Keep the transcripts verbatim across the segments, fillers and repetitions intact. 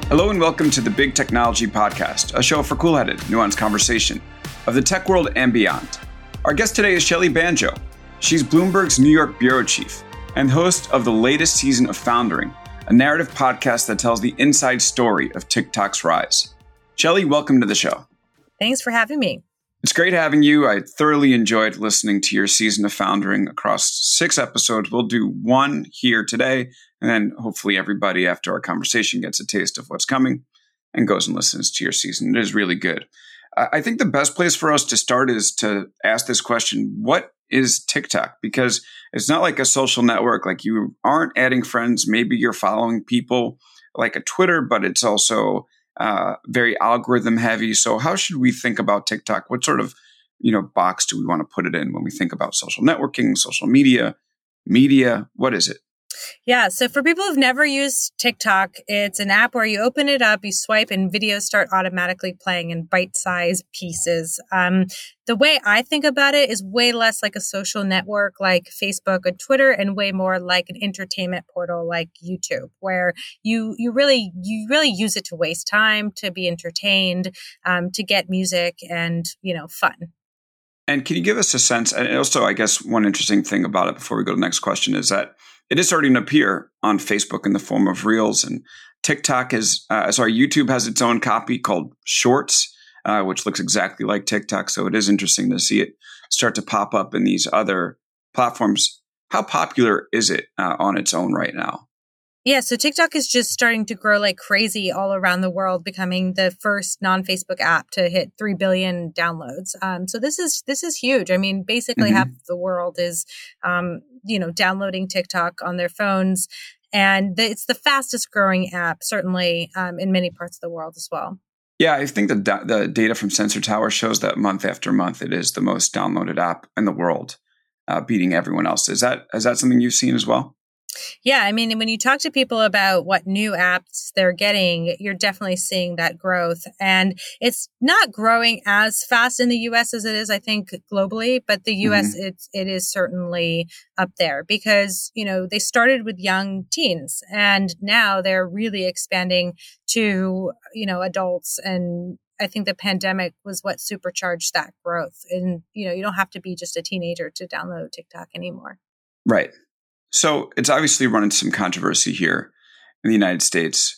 Hello and welcome to the Big Technology Podcast, a show for cool-headed, nuanced conversation of the tech world and beyond. Our guest today is Shelly Banjo. She's Bloomberg's New York bureau chief and host of the latest season of Foundering, a narrative podcast that tells the inside story of TikTok's rise. Shelly, welcome to the show. Thanks for having me. It's great having you. I thoroughly enjoyed listening to your season of Foundering across six episodes. We'll do one here today, and then hopefully everybody after our conversation gets a taste of what's coming and goes and listens to your season. It is really good. I think the best place for us to start is to ask this question: what is TikTok? Because it's not like a social network. Like, you aren't adding friends. Maybe you're following people like a Twitter, but it's also uh, very algorithm heavy. So how should we think about TikTok? What sort of, you know, box do we want to put it in when we think about social networking, social media, media? What is it? Yeah. So for people who've never used TikTok, it's an app where you open it up, you swipe, and videos start automatically playing in bite-sized pieces. Um, the way I think about it is way less like a social network like Facebook or Twitter, and way more like an entertainment portal like YouTube, where you you really you really use it to waste time, to be entertained, um, to get music and, you know, fun. And can you give us a sense? And also, I guess one interesting thing about it before we go to the next question is that it is starting to appear on Facebook in the form of Reels, and TikTok is, uh, sorry, YouTube has its own copy called Shorts, uh, which looks exactly like TikTok. So it is interesting to see it start to pop up in these other platforms. How popular is it uh, on its own right now? Yeah, so TikTok is just starting to grow like crazy all around the world, becoming the first non-Facebook app to hit three billion downloads. Um, so this is this is huge. I mean, basically mm-hmm. half the world is, um, you know, downloading TikTok on their phones, and the, it's the fastest growing app, certainly um, in many parts of the world as well. Yeah, I think the da- the data from Sensor Tower shows that month after month, it is the most downloaded app in the world, uh, beating everyone else. Is that is that something you've seen as well? Yeah, I mean, when you talk to people about what new apps they're getting, you're definitely seeing that growth. And it's not growing as fast in the U S as it is, I think, globally. But the U S, mm-hmm. it's, it is certainly up there because, you know, they started with young teens and now they're really expanding to, you know, adults. And I think the pandemic was what supercharged that growth. And, you know, you don't have to be just a teenager to download TikTok anymore. Right. So it's obviously run into some controversy here in the United States.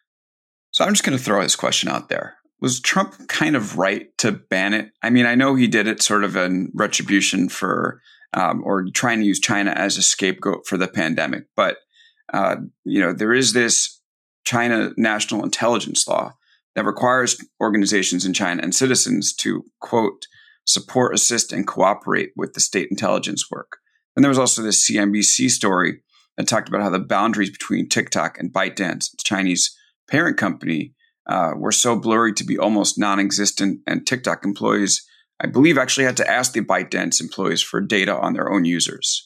So I'm just going to throw this question out there. Was Trump kind of right to ban it? I mean, I know he did it sort of in retribution for, um, or trying to use China as a scapegoat for the pandemic. But, uh, you know, there is this China national intelligence law that requires organizations in China and citizens to, quote, support, assist, and cooperate with the state intelligence work. And there was also this C N B C story that talked about how the boundaries between TikTok and ByteDance, its Chinese parent company, uh, were so blurry to be almost non-existent. And TikTok employees, I believe, actually had to ask the ByteDance employees for data on their own users.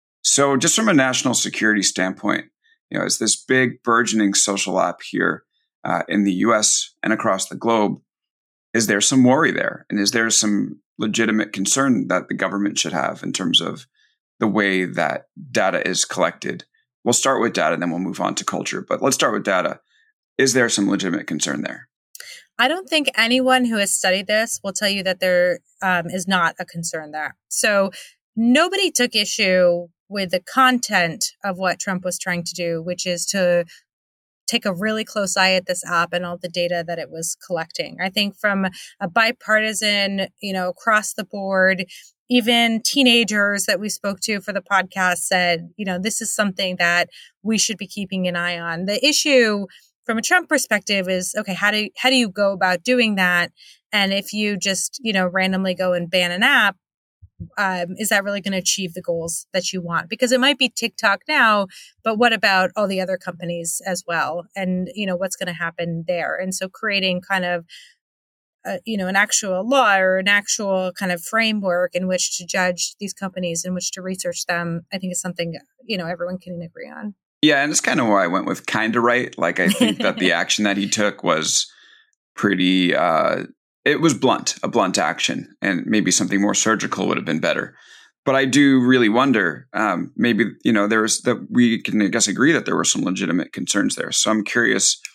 So just from a national security standpoint, you know, it's this big burgeoning social app here uh, in the U S and across the globe. Is there some worry there? And is there some legitimate concern that the government should have in terms of the way that data is collected? We'll start with data, and then we'll move on to culture. But let's start with data. Is there some legitimate concern there? I don't think anyone who has studied this will tell you that there um, is not a concern there. So nobody took issue with the content of what Trump was trying to do, which is to take a really close eye at this app and all the data that it was collecting. I think from a bipartisan, you know, across the board, even teenagers that we spoke to for the podcast said, you know, this is something that we should be keeping an eye on. The issue from a Trump perspective is, okay, how do how do you go about doing that? And if you just, you know, randomly go and ban an app, um, is that really going to achieve the goals that you want? Because it might be TikTok now, but what about all the other companies as well? And, you know, what's going to happen there? And so creating kind of Uh, you know, an actual law or an actual kind of framework in which to judge these companies, in which to research them, I think is something, you know, everyone can agree on. Yeah, and it's kind of why I went with kind of right. Like, I think that the action that he took was pretty, uh, it was blunt, a blunt action, and maybe something more surgical would have been better. But I do really wonder, um, maybe, you know, there was that we can, I guess, agree that there were some legitimate concerns there. So I'm curious,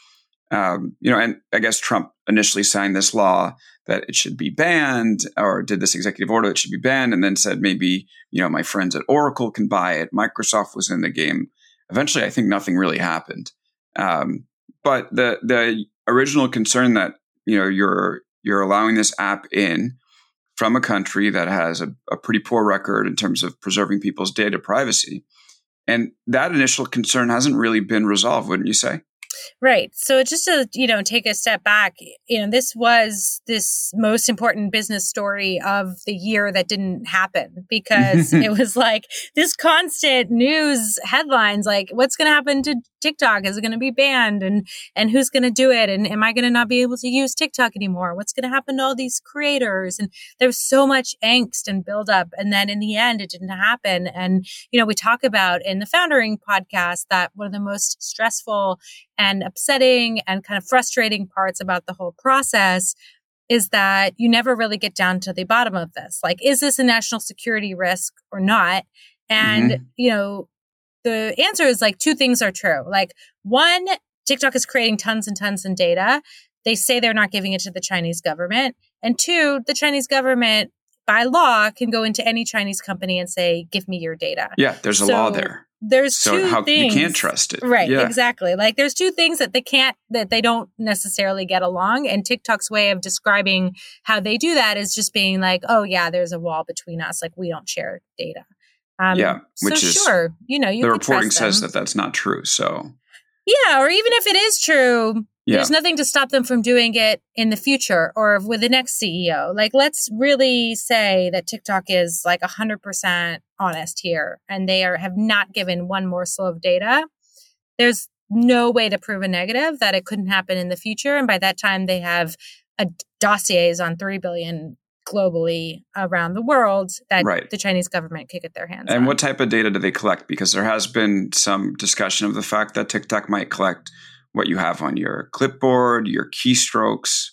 Um, you know, and I guess Trump initially signed this law that it should be banned, or did this executive order that should be banned, and then said maybe, you know, my friends at Oracle can buy it. Microsoft was in the game. Eventually, I think nothing really happened. Um, but the the original concern that, you know, you're you're allowing this app in from a country that has a, a pretty poor record in terms of preserving people's data privacy, and that initial concern hasn't really been resolved, wouldn't you say? Right. So just to, you know, take a step back, you know, this was this most important business story of the year that didn't happen, because it was like this constant news headlines, like what's going to happen to TikTok? Is it going to be banned? And, and who's going to do it? And am I going to not be able to use TikTok anymore? What's going to happen to all these creators? And there was so much angst and buildup. And then in the end, it didn't happen. And, you know, we talk about in the Foundering podcast that one of the most stressful and upsetting and kind of frustrating parts about the whole process is that you never really get down to the bottom of this. Like, is this a national security risk or not? And, mm-hmm. you know, the answer is like two things are true. Like, one, TikTok is creating tons and tons of data. They say they're not giving it to the Chinese government. And two, the Chinese government by law can go into any Chinese company and say, give me your data. Yeah, there's a so, law there. There's so two how, things. You can't trust it. Right, yeah. exactly. Like there's two things that they can't, that they don't necessarily get along. And TikTok's way of describing how they do that is just being like, oh yeah, there's a wall between us. Like we don't share data. Um, yeah, which so is, sure, you know, you the can reporting trust says them. that that's not true. So yeah, or even if it is true, yeah. there's nothing to stop them from doing it in the future or with the next C E O. Like, let's really say that TikTok is like one hundred percent honest here and they are have not given one morsel of data. There's no way to prove a negative that it couldn't happen in the future. And by that time, they have a dossiers on three billion globally around the world that right. the Chinese government could get their hands and on. And what type of data do they collect? Because there has been some discussion of the fact that TikTok might collect what you have on your clipboard, your keystrokes.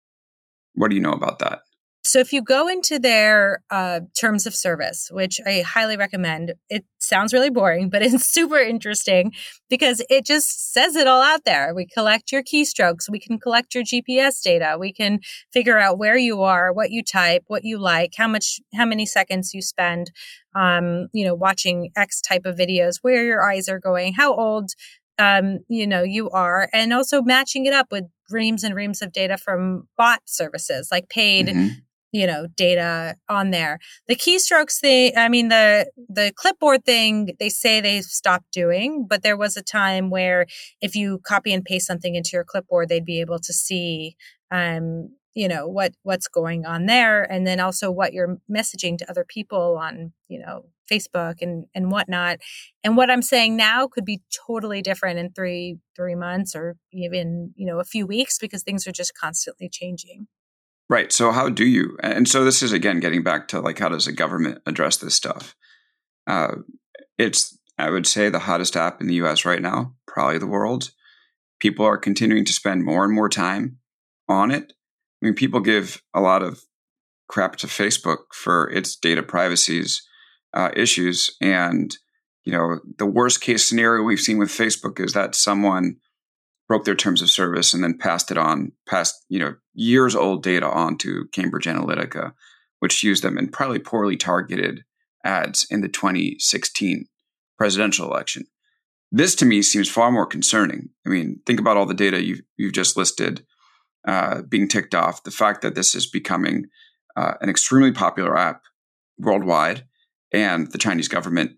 What do you know about that? So if you go into their uh, terms of service, which I highly recommend, it sounds really boring, but it's super interesting because it just says it all out there. We collect your keystrokes. We can collect your G P S data. We can figure out where you are, what you type, what you like, how much, how many seconds you spend, um, you know, watching X type of videos, where your eyes are going, how old Um, you know, you are, and also matching it up with reams and reams of data from bot services, like paid, mm-hmm. you know, data on there. The keystrokes thing, I mean, the, the clipboard thing, they say they've stopped doing, but there was a time where if you copy and paste something into your clipboard, they'd be able to see, um, you know, what, what's going on there. And then also what you're messaging to other people on, you know, Facebook and, and whatnot. And what I'm saying now could be totally different in three, three months or even, you know, a few weeks because things are just constantly changing. Right. So how do you, and so this is, again, getting back to like, how does a government address this stuff? Uh, it's, I would say the hottest app in the U S right now, probably the world. People are continuing to spend more and more time on it. I mean, people give a lot of crap to Facebook for its data privacies uh, issues. And, you know, the worst case scenario we've seen with Facebook is that someone broke their terms of service and then passed it on, passed, you know, years old data on to Cambridge Analytica, which used them in probably poorly targeted ads in the twenty sixteen presidential election. This to me seems far more concerning. I mean, think about all the data you've, you've just listed uh, being ticked off, the fact that this is becoming uh, an extremely popular app worldwide, and the Chinese government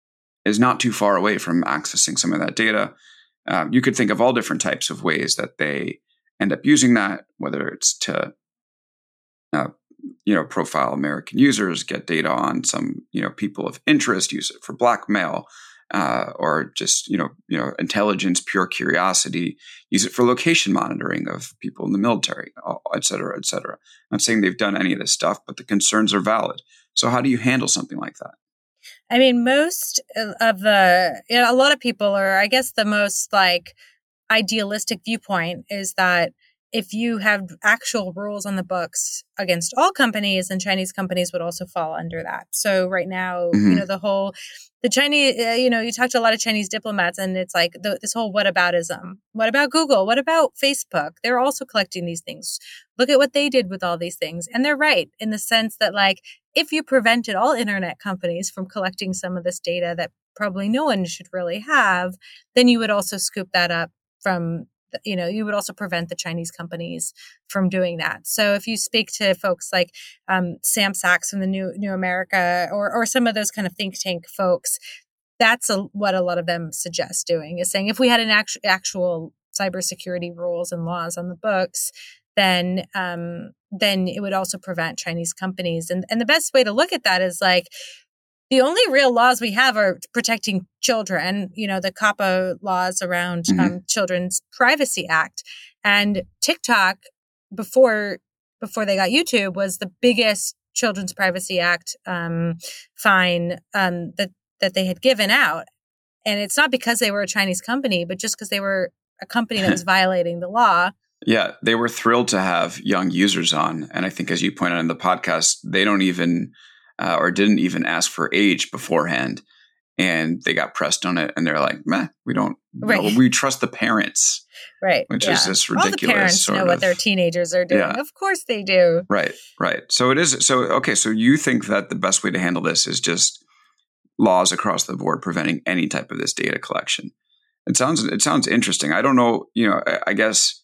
is not too far away from accessing some of that data. Um, you could think of all different types of ways that they end up using that, whether it's to, uh, you know, profile American users, get data on some, you know, people of interest, use it for blackmail, uh, or just, you know, you know, intelligence, pure curiosity, use it for location monitoring of people in the military, et cetera, et cetera. I'm not saying they've done any of this stuff, but the concerns are valid. So how do you handle something like that? I mean, most of the, you know, a lot of people, or I guess the most like idealistic viewpoint is that if you have actual rules on the books against all companies, then Chinese companies would also fall under that. So right now, mm-hmm. you know, the whole, the Chinese, uh, you know, you talk to a lot of Chinese diplomats and it's like the, this whole whataboutism. What about Google? What about Facebook? They're also collecting these things. Look at what they did with all these things. And they're right in the sense that, like, if you prevented all internet companies from collecting some of this data that probably no one should really have, then you would also scoop that up from, you know, you would also prevent the Chinese companies from doing that. So if you speak to folks like um, Sam Sachs from the New New America or or some of those kind of think tank folks, that's a, what a lot of them suggest doing, is saying if we had an actual actual cybersecurity rules and laws on the books, then um, then it would also prevent Chinese companies. And and the best way to look at that is like, the only real laws we have are protecting children, you know, the COPPA laws around mm-hmm. um, Children's Privacy Act. And TikTok, before before they got YouTube, was the biggest Children's Privacy Act um, fine um, that, that they had given out. And it's not because they were a Chinese company, but just because they were a company that was violating the law. Yeah, they were thrilled to have young users on. And I think, as you pointed out in the podcast, they don't even... Uh, or didn't even ask for age beforehand, and they got pressed on it, and they're like, "Meh, we don't. Right. No, we trust the parents." Right. Which yeah. is this ridiculous. All the parents sort know of, what their teenagers are doing. Yeah. Of course they do. Right. Right. So it is. So okay. So you think that the best way to handle this is just laws across the board preventing any type of this data collection? It sounds. It sounds interesting. I don't know. You know. I, I guess.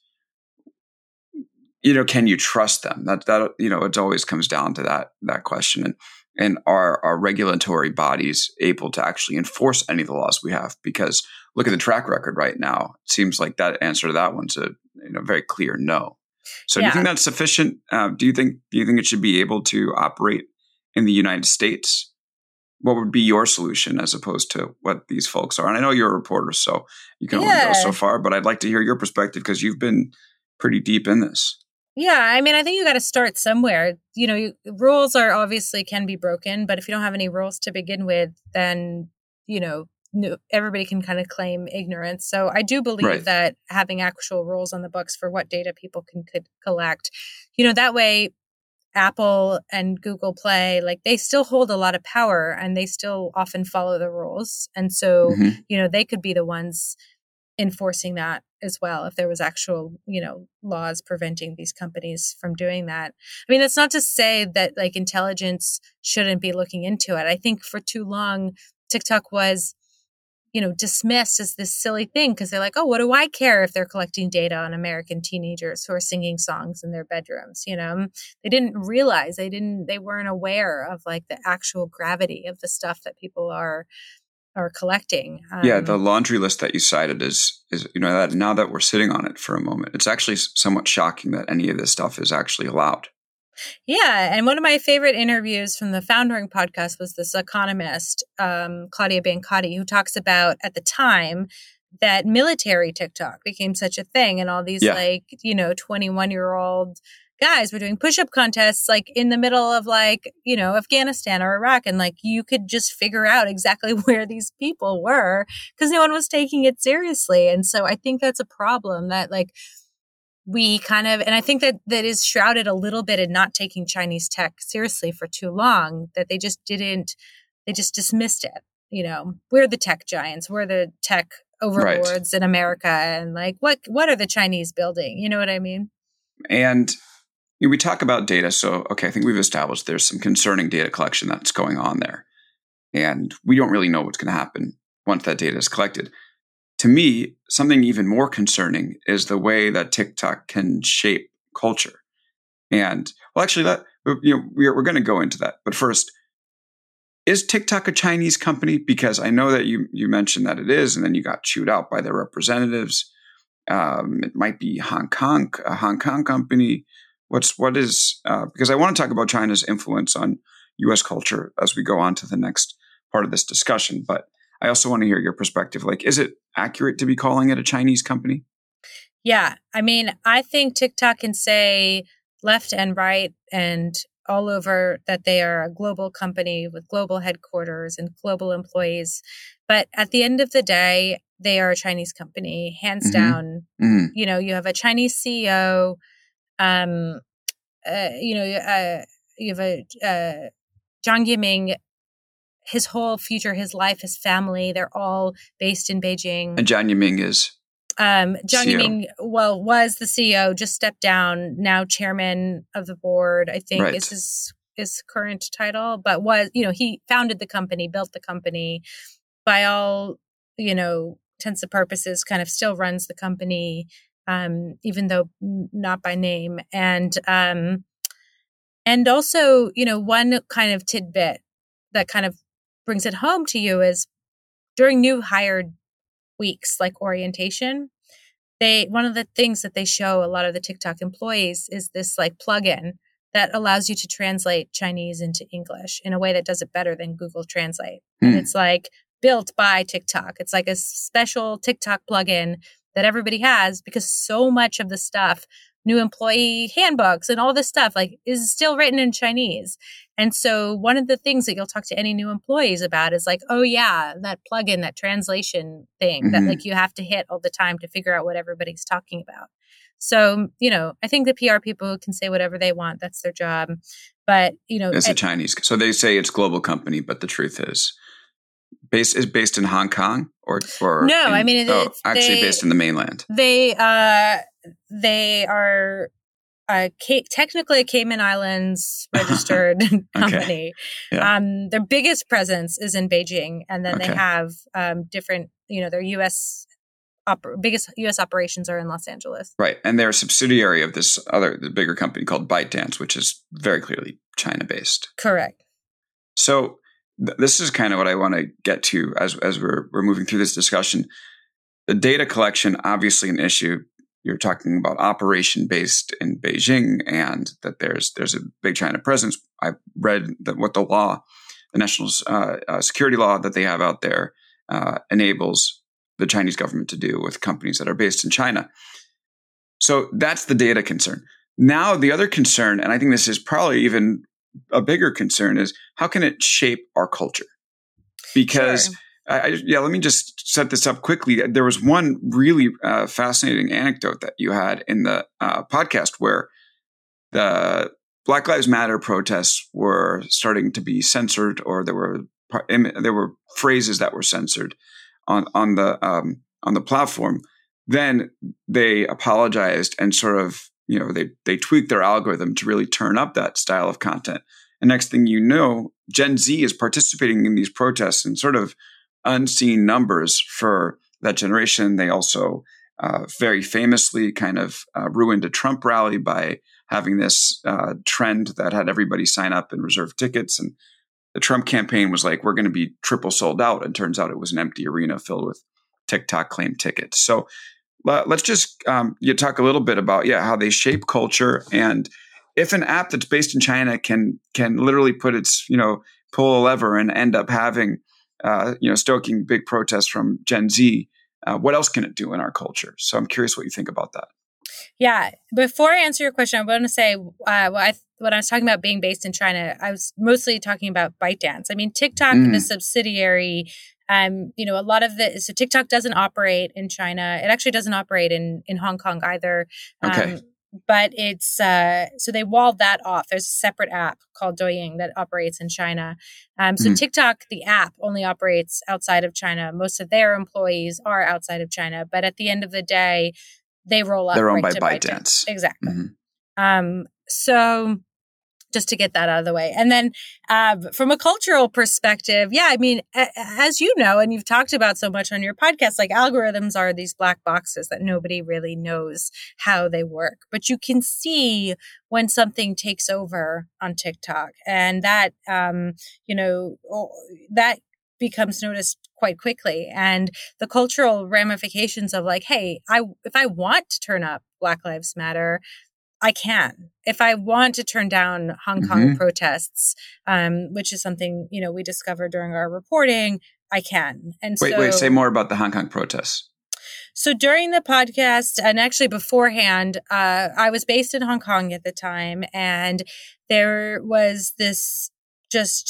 You know, can you trust them? That that you know, it always comes down to that that question. And and are are regulatory bodies able to actually enforce any of the laws we have? Because look at the track record right now. It seems like that answer to that one's a you know very clear no. So yeah. Do you think that's sufficient? Uh, do you think do you think it should be able to operate in the United States? What would be your solution as opposed to what these folks are? And I know you're a reporter, so you can yeah. only go so far. But I'd like to hear your perspective because you've been pretty deep in this. Yeah, I mean, I think you got to start somewhere. You know, you, rules are obviously can be broken, but if you don't have any rules to begin with, then, you know, no, everybody can kind of claim ignorance. So I do believe right. that having actual rules on the books for what data people can could collect, you know, that way Apple and Google Play, like they still hold a lot of power and they still often follow the rules. And so, mm-hmm. you know, they could be the ones enforcing that as well if there was actual, you know, laws preventing these companies from doing that. I mean, that's not to say that like intelligence shouldn't be looking into it. I think for too long, TikTok was, you know, dismissed as this silly thing because they're like, oh, what do I care if they're collecting data on American teenagers who are singing songs in their bedrooms? You know, they didn't realize they didn't, they weren't aware of like the actual gravity of the stuff that people are are collecting. Um, yeah, the laundry list that you cited is, is you know, that now that we're sitting on it for a moment, it's actually somewhat shocking that any of this stuff is actually allowed. Yeah, and one of my favorite interviews from the Foundering podcast was this economist, um, Claudia Bancotti, who talks about at the time that military TikTok became such a thing, and all these yeah. like, you know, twenty-one-year-old guys were doing push-up contests like in the middle of like, you know, Afghanistan or Iraq. And like you could just figure out exactly where these people were because no one was taking it seriously. And so I think that's a problem that like we kind of, and I think that that is shrouded a little bit in not taking Chinese tech seriously for too long, that they just didn't, they just dismissed it. You know, we're the tech giants, we're the tech overlords right. in America. And like, what, what are the Chinese building? You know what I mean? And you know, we talk about data. So, okay, I think we've established there's some concerning data collection that's going on there. And we don't really know what's going to happen once that data is collected. To me, something even more concerning is the way that TikTok can shape culture. And, well, actually, that you know, we're, we're going to go into that. But first, is TikTok a Chinese company? Because I know that you you mentioned that it is, and then you got chewed out by their representatives. Um, it might be Hong Kong, a Hong Kong company. What's what is uh, because I want to talk about China's influence on U S culture as we go on to the next part of this discussion. But I also want to hear your perspective. Like, is it accurate to be calling it a Chinese company? Yeah, I mean, I think TikTok can say left and right and all over that they are a global company with global headquarters and global employees. But at the end of the day, they are a Chinese company, hands Mhm. down. Mhm. You know, you have a Chinese C E O. Um, uh, you know, uh, you have a uh, Jiang Yiming. His whole future, his life, his family, they're all based in Beijing. And Jiang Yiming is Um, Jiang C E O. Yiming, well, was the C E O, just stepped down, now chairman of the board, I think Right. is his, his current title, but was, you know, he founded the company, built the company, by all, you know, intents and purposes, kind of still runs the company, um, even though n- not by name. And, um, and also, you know, one kind of tidbit that kind of brings it home to you is during new hired weeks, like orientation, they one of the things that they show a lot of the TikTok employees is this like plugin that allows you to translate Chinese into English in a way that does it better than Google Translate. Hmm. And it's like built by TikTok. It's like a special TikTok plugin that everybody has because so much of the stuff, new employee handbooks and all this stuff, like is still written in Chinese. And so one of the things that you'll talk to any new employees about is like, oh yeah, that plugin, that translation thing Mhm. that like you have to hit all the time to figure out what everybody's talking about. So, you know, I think the P R people can say whatever they want. That's their job. But, you know, It's I- a Chinese. So they say it's global company, but the truth is based is based in Hong Kong or or No, in- I mean, it- oh, it's- actually they- based in the mainland. They uh they are uh Ca- technically a Cayman Islands registered company. Yeah. Um their biggest presence is in Beijing, and then they Okay. have um different, you know, their U S oper- biggest U S operations are in Los Angeles. Right. And they're a subsidiary of this other the bigger company called ByteDance, which is very clearly China based. Correct. So th- this is kind of what I want to get to as as we're we're moving through this discussion. The data collection, obviously an issue. You're talking about operation based in Beijing, and that there's there's a big China presence. I read that what the law, the national uh, uh, security law that they have out there, uh, enables the Chinese government to do with companies that are based in China. So that's the data concern. Now the other concern, and I think this is probably even a bigger concern, is how can it shape our culture? Because Sure. I, I, yeah, let me just set this up quickly. There was one really uh, fascinating anecdote that you had in the uh, podcast where the Black Lives Matter protests were starting to be censored, or there were there were phrases that were censored on on the um, on the platform. Then they apologized and sort of, you know, they they tweaked their algorithm to really turn up that style of content. And next thing you know, Gen Z is participating in these protests in sort of unseen numbers for that generation. They also uh, very famously kind of uh, ruined a Trump rally by having this uh, trend that had everybody sign up and reserve tickets. And the Trump campaign was like, we're going to be triple sold out. And turns out it was an empty arena filled with TikTok claimed tickets. So uh, let's just um, you talk a little bit about, yeah, how they shape culture. And if an app that's based in China can can literally put its, you know, pull a lever and end up having, uh, you know, stoking big protests from Gen Z, uh, what else can it do in our culture? So I'm curious what you think about that. Yeah. Before I answer your question, I want to say uh, well, I, when I was talking about being based in China, I was mostly talking about ByteDance. I mean, TikTok, Mm. the subsidiary, um, you know, a lot of the so TikTok doesn't operate in China. It actually doesn't operate in in Hong Kong either. Um, Okay. But it's uh, so they walled that off. There's a separate app called Douyin that operates in China. Um, so Mhm. TikTok, the app, only operates outside of China. Most of their employees are outside of China. But at the end of the day, they roll up. They're owned right by to ByteDance. Exactly. Mhm. Um, so just to get that out of the way. And then uh, from a cultural perspective, yeah, I mean, a- as you know, and you've talked about so much on your podcast, like algorithms are these black boxes that nobody really knows how they work. But you can see when something takes over on TikTok, and that, um, you know, that becomes noticed quite quickly. And the cultural ramifications of like, hey, I if I want to turn up Black Lives Matter, I can. If I want to turn down Hong Kong Mhm. protests, um, which is something, you know, we discovered during our reporting, I can. And Wait, so, wait, say more about the Hong Kong protests. So during the podcast, and actually beforehand, uh, I was based in Hong Kong at the time, and there was this just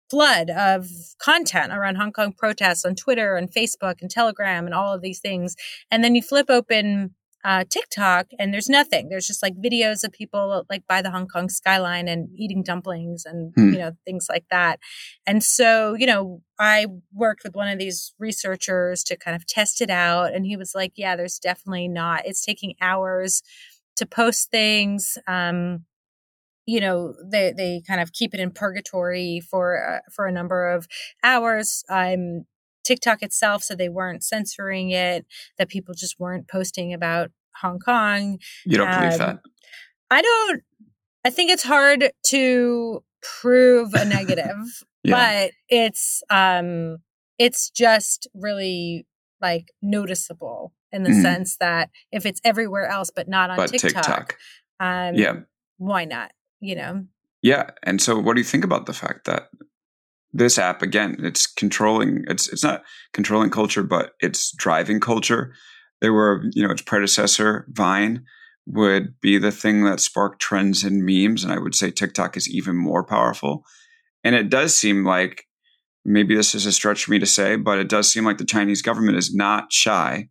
flood of content around Hong Kong protests on Twitter and Facebook and Telegram and all of these things. And then you flip open uh, TikTok and there's nothing. There's just like videos of people like by the Hong Kong skyline and eating dumplings and, hmm. you know, things like that. And so, you know, I worked with one of these researchers to kind of test it out. And he was like, yeah, there's definitely not. It's taking hours to post things. Um, you know, they, they kind of keep it in purgatory for, uh, for a number of hours. Um, TikTok itself said they weren't censoring it, that people just weren't posting about Hong Kong. You don't um, believe that? I don't, I think it's hard to prove a negative, yeah. but it's, um, it's just really like noticeable in the mm. sense that if it's everywhere else, but not on but TikTok, TikTok. Um, yeah. why not? You know? Yeah. And so what do you think about the fact that this app, again, it's controlling, it's it's not controlling culture, but it's driving culture. There were, you know, its predecessor, Vine, would be the thing that sparked trends and memes. And I would say TikTok is even more powerful. And it does seem like, maybe this is a stretch for me to say, but it does seem like the Chinese government is not shy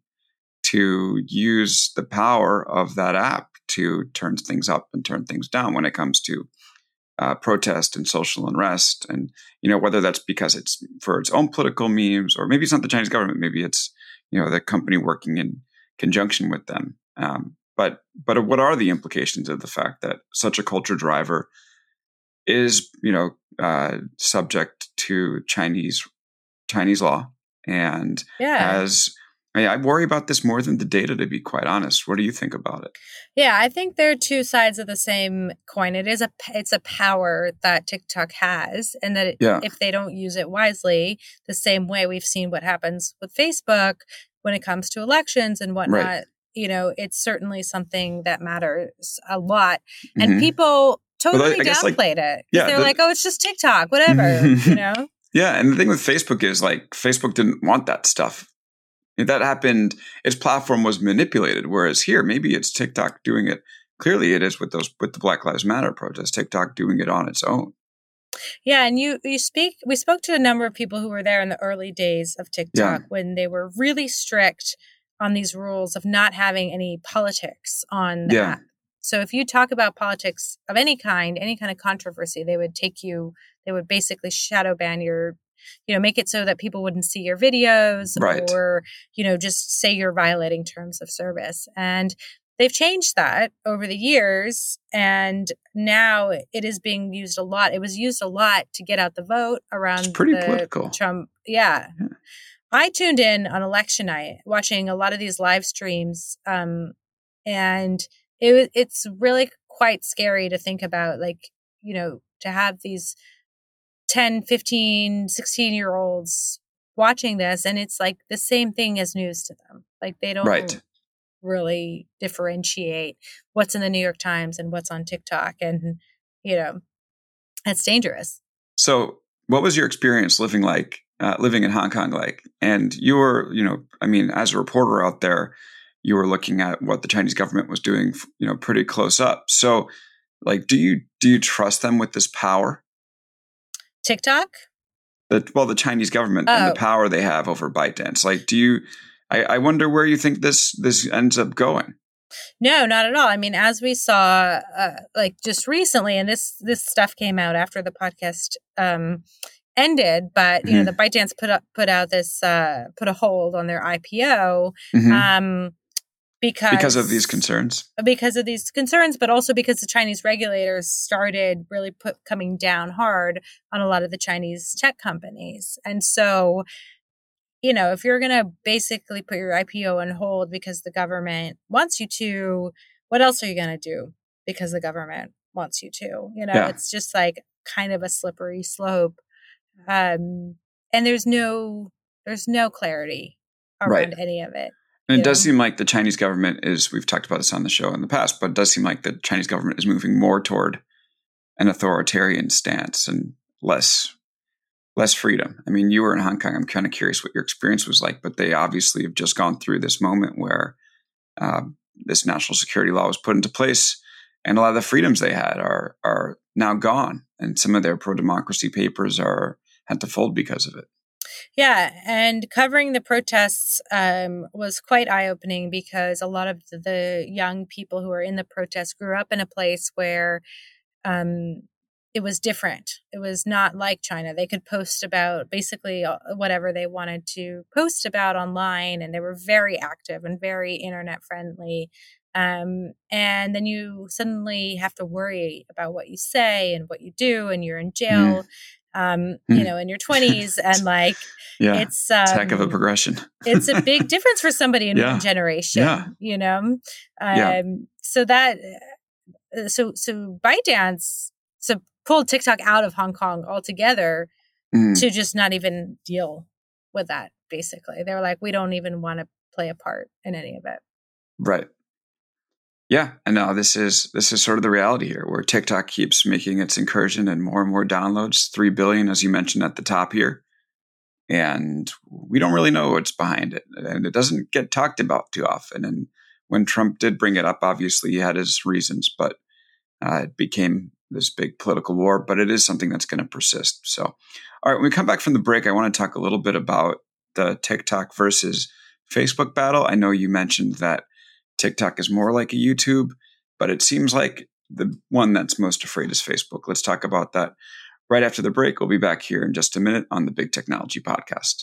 to use the power of that app to turn things up and turn things down when it comes to uh, protest and social unrest. And, you know, whether that's because it's for its own political memes, or maybe it's not the Chinese government, maybe it's, you know, the company working in conjunction with them. Um, but, but what are the implications of the fact that such a culture driver is, you know, uh, subject to Chinese, Chinese law and yeah. has, I, I worry about this more than the data, to be quite honest. What do you think about it? Yeah, I think they're two sides of the same coin. It is a, it's a power that TikTok has, and that it, yeah. if they don't use it wisely, the same way we've seen what happens with Facebook when it comes to elections and whatnot, right. you know, it's certainly something that matters a lot. And mm-hmm. people totally well, downplayed like, it. Yeah, they're the, like, oh, it's just TikTok, whatever, you know? Yeah, and the thing with Facebook is like, Facebook didn't want that stuff. If that happened, its platform was manipulated. Whereas here, maybe it's TikTok doing it. Clearly, it is with those with the Black Lives Matter protests. TikTok doing it on its own. Yeah, and you you speak. We spoke to a number of people who were there in the early days of TikTok yeah. when they were really strict on these rules of not having any politics on the yeah. app. So if you talk about politics of any kind, any kind of controversy, they would take you. They would basically shadow ban your. You know, make it so that people wouldn't see your videos right. or, you know, just say you're violating terms of service. And they've changed that over the years. And now it is being used a lot. It was used a lot to get out the vote around it's pretty the political. Trump. Yeah. yeah. I tuned in on election night watching a lot of these live streams. Um, and it it's really quite scary to think about, like, you know, to have these ten, fifteen, sixteen year olds watching this. And it's like the same thing as news to them. Like they don't right. really differentiate what's in the New York Times and what's on TikTok. And, you know, it's dangerous. So what was your experience living like, uh, living in Hong Kong like? And you were, you know, I mean, as a reporter out there, you were looking at what the Chinese government was doing, you know, pretty close up. So like, do you, do you trust them with this power? TikTok? The, well, the Chinese government oh. and the power they have over ByteDance. Like, do you? I, I wonder where you think this this ends up going. No, not at all. I mean, as we saw, uh, like just recently, and this this stuff came out after the podcast um, ended. But you mm-hmm. know, the ByteDance put up put out this uh, put a hold on their I P O. Mm-hmm. Um, Because, because of these concerns, because of these concerns, but also because the Chinese regulators started really put coming down hard on a lot of the Chinese tech companies. And so, you know, if you're going to basically put your I P O on hold because the government wants you to, what else are you going to do because the government wants you to? You know, yeah. it's just like kind of a slippery slope. Um, and there's no, there's no clarity around right. any of it. And it does seem like the Chinese government is, we've talked about this on the show in the past, but it does seem like the Chinese government is moving more toward an authoritarian stance and less less freedom. I mean, you were in Hong Kong. I'm kind of curious what your experience was like, but they obviously have just gone through this moment where uh, this national security law was put into place, and a lot of the freedoms they had are are now gone. And some of their pro-democracy papers are had to fold because of it. Yeah, and covering the protests um, was quite eye-opening because a lot of the young people who were in the protests grew up in a place where um, it was different. It was not like China. They could post about basically whatever they wanted to post about online, and they were very active and very internet friendly. Um, and then you suddenly have to worry about what you say and what you do, and you're in jail. Mm. Um, you know, in your twenties, and like, yeah, it's, um, it's a heck of a progression. It's a big difference for somebody in yeah. one generation, yeah. you know? Um, yeah. so that, so, so ByteDance, so pulled TikTok out of Hong Kong altogether mm. to just not even deal with that. Basically, they were like, we don't even want to play a part in any of it. Right. Yeah, and now this is this is sort of the reality here, where TikTok keeps making its incursion and more and more downloads, three billion, as you mentioned at the top here, and we don't really know what's behind it, and it doesn't get talked about too often. And when Trump did bring it up, obviously he had his reasons, but uh, it became this big political war. But it is something that's going to persist. So, all right, when we come back from the break, I want to talk a little bit about the TikTok versus Facebook battle. I know you mentioned that TikTok is more like a YouTube, but it seems like the one that's most afraid is Facebook. Let's talk about that right after the break. We'll be back here in just a minute on the Big Technology Podcast.